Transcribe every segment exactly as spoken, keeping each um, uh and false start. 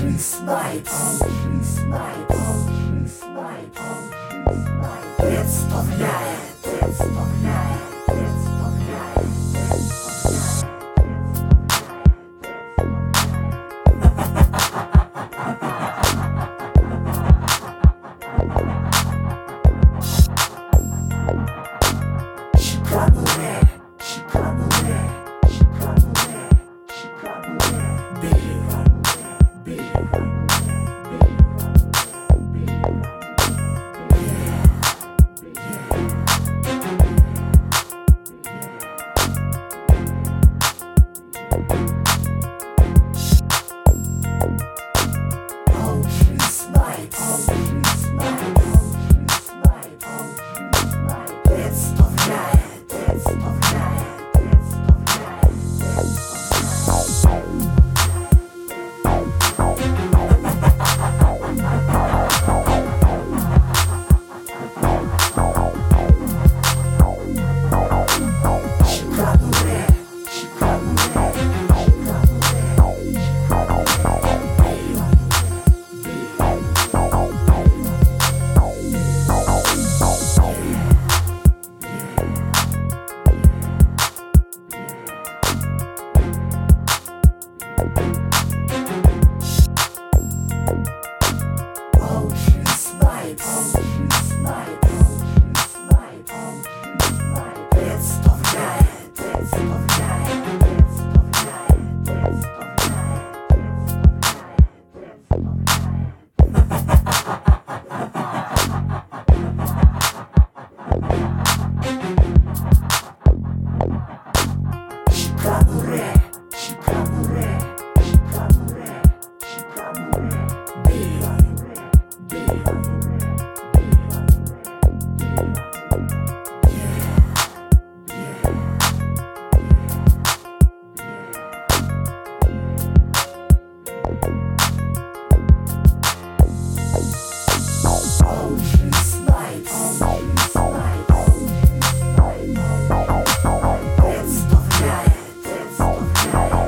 Chris Knight, Chris Knight, Chris Knight, Chris Knight. Представляет, представляет, представляет, представляет. Chicago Red, Chicago Red, Chicago Red, Chicago Red. Big, big, Oh, Chris Knight, oh, Chris Knight, oh, Chris Knight, oh, Chris Knight. Представляет, представляет, представляет, Chicago Red, Chicago Red, Chicago Red, Oh, Chris Knight, oh, Chris Knight, oh, Chris Knight, oh, Chris Knight. Представляет, представляет, представляет, представляет, представляет. Chicago Red, Chicago Red, Chicago Red, Chicago Red. Big, big, Oh, Chris Knight, oh, Chris Knight, oh, Chris Knight, oh, представляет, представляет,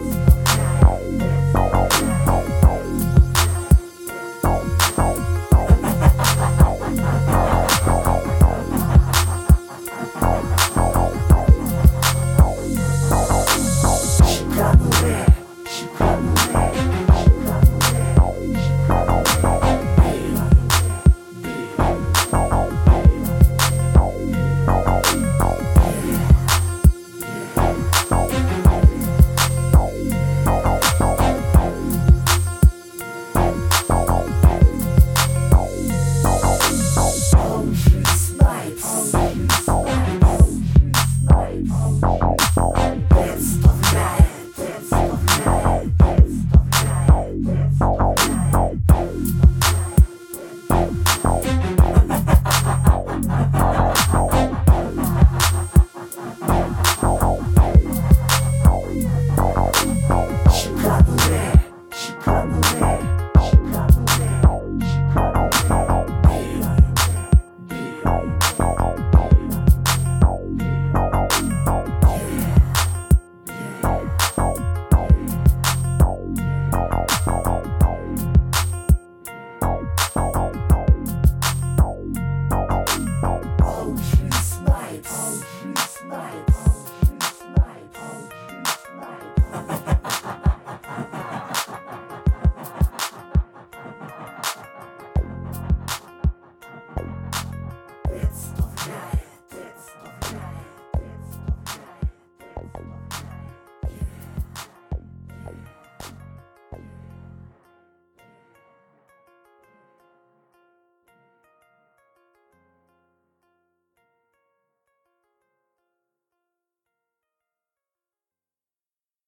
Chicago Red, Chicago Red, Chicago Red, Chicago Red. Oh, Chris Knight, oh, Chris Knight, oh, Chris Knight, oh, представляет, представляет, представляет, Chicago Red, Chicago Red, Chicago Red, Chicago Oh, Chris Knight, oh, Chris Knight, oh, Chris Knight, oh, Chris Knight. It's